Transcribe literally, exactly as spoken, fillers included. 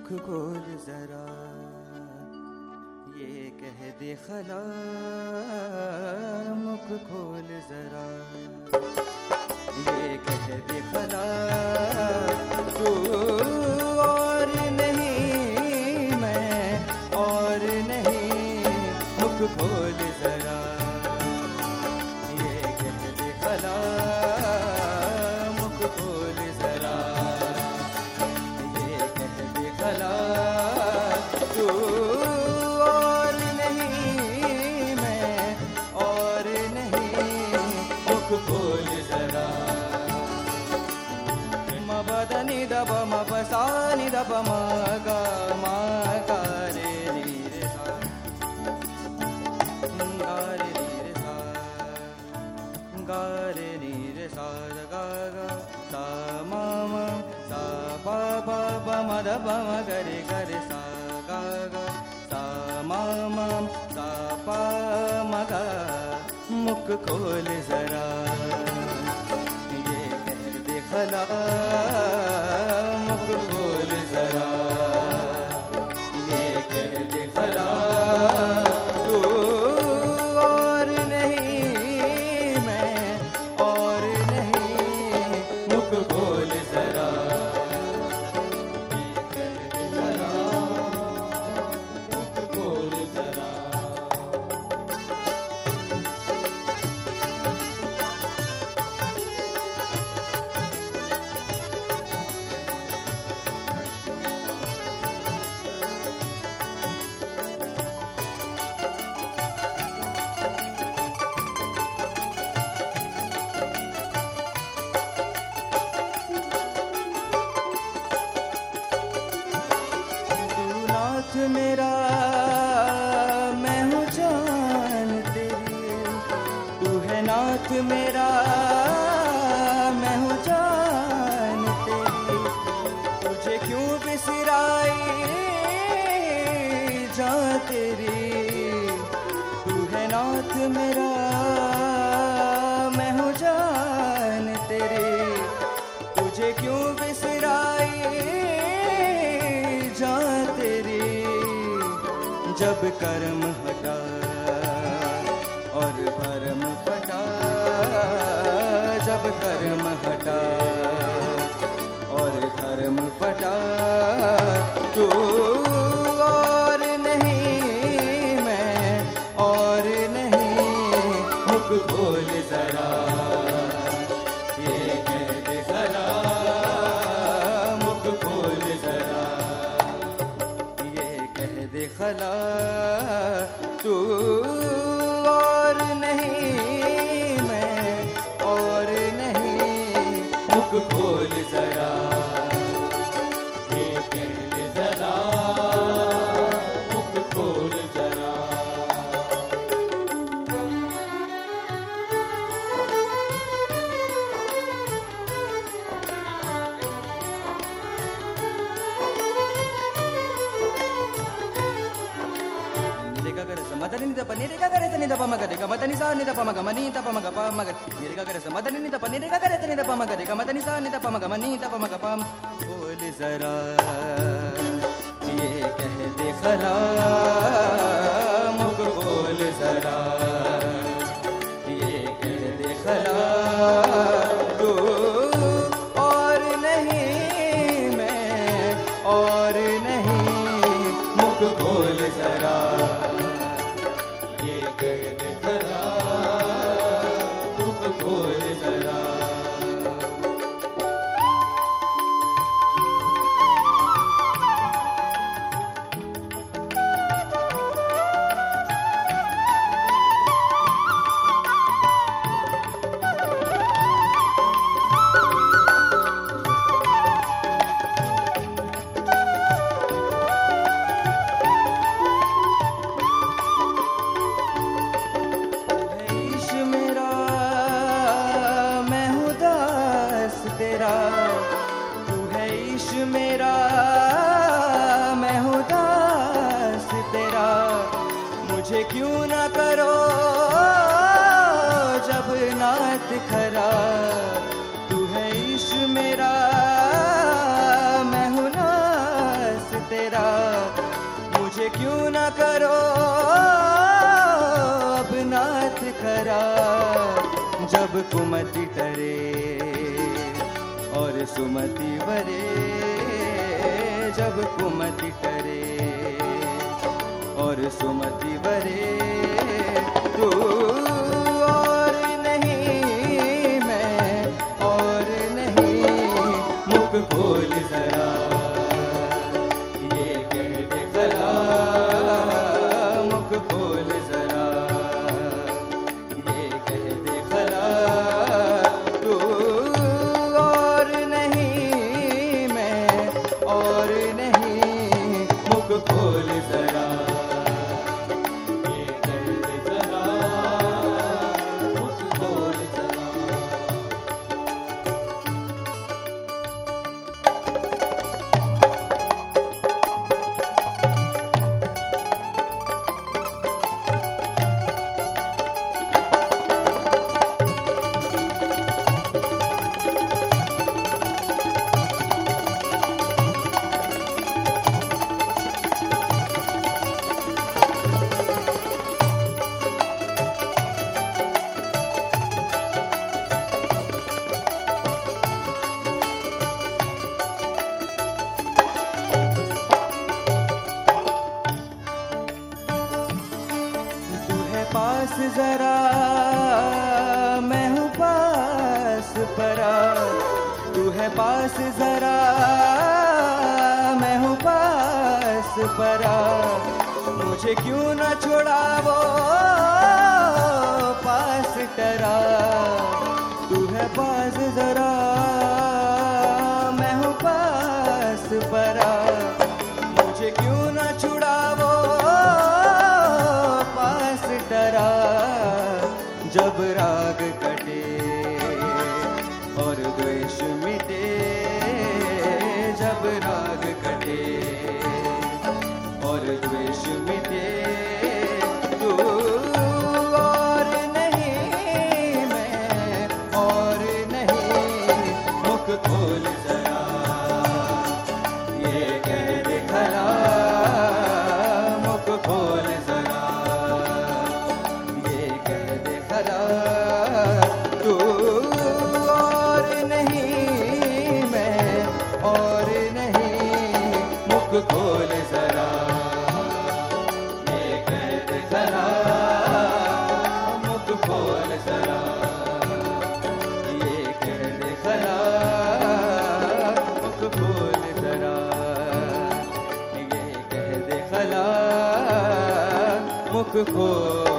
मुख खोल जरा, ये कह दे खला मुख खोल जरा, ये कह दे खला तू और नहीं मैं और नहीं, मुख खोल जरा, ये कह दे खला मुख खोल जरा, ये कह दे खला तू और नहीं मैं और नहीं, मुख खोल जरा। मबदनी दब मबसानी दब मगा मगा रे नी रे सा, गा रे नी रे सा, गा रे नी रे सा, गा गा सा मा मा सा पा पा पा म द प म ग रे ग रे सा गा गा सा मा मा सा पा म ग, मुख खोल जरा, ये कह दे खला मुख खोल जरा, ये कह दे खला तू और नहीं मैं और नहीं, मुख खोल जरा, ये कह दे खला मुख खोल जरा। नाथ मेरा मैं हूँ जान तेरी, तू है नाथ मेरा मैं हूँ जान तेरी, तुझे क्यों बिसराई जान तेरी, तू है नाथ मेरा मैं हूँ जान तेरी, तुझे क्यों बिसराई जान तेरी, जब कर्म हटा और भरम फटा, जब कर्म हटा और धर्म फटा, तू और नहीं मैं और नहीं, मुख खोल जरा, ये कह दे जरा मुख खोल जरा, ये कह दे खला तू और नहीं मैं और नहीं, मुख खोल जरा, ये कह दे जरा मुख खोल जरा। मदनी द पनीर का करे तनी द पम करे का मदनी सा नि द पम ग मनी द पम ग प म ग नीर का करे मदनी नि द पनीर का करे तनी द पम करे का मदनी सा नि द पम ग मनी द पम ग पम, बोल जरा ये कह दे खला मुख बोल जरा, ये कह दे खला तू और नहीं मैं और नहीं, मुख बोल जरा, ये कह दे खला मुख खोल जरा। तू है ईश मेरा मैं हूँ दास तेरा, मुझे क्यों ना करो जब नाथ खरा, तू है ईश मेरा मैं हूँ नास तेरा। मुझे क्यों न करो अब नाथ खरा, जब कुमति टरे और सुमति वरे, जब कुमति टरे और सुमति वरे। तू और नहीं मैं और नहीं, मुख खोल जरा ये कह दे खरा, मुख खोल जरा ये कह दे खरा। तू और नहीं मैं और नहीं, मुख खोल जरा ये कह दे जरा, मुख खोल जरा। पास जरा मैं हूँ पास परा, तू है पास जरा मैं हूँ पास परा। मुझे क्यों न छुड़ावो पास टरा, तू है पास जरा मैं हूँ पास परा। मुझे क्यों न छुड़ावो पास टरा, जब राग कटे और द्वेष मिटे, जब राग कटे और द्वेष मिटे। तू और नहीं मैं और नहीं, मुख खोल जरा ये कह दे खरा, मुख खोल जरा ये कह दे खरा। तू और नहीं मैं और नहीं, मुख खोल जरा ये कह दे खरा, मुख खोल जरा ये कह दे खरा, मुख खोल जरा ये कह दे खरा, मुख खोल।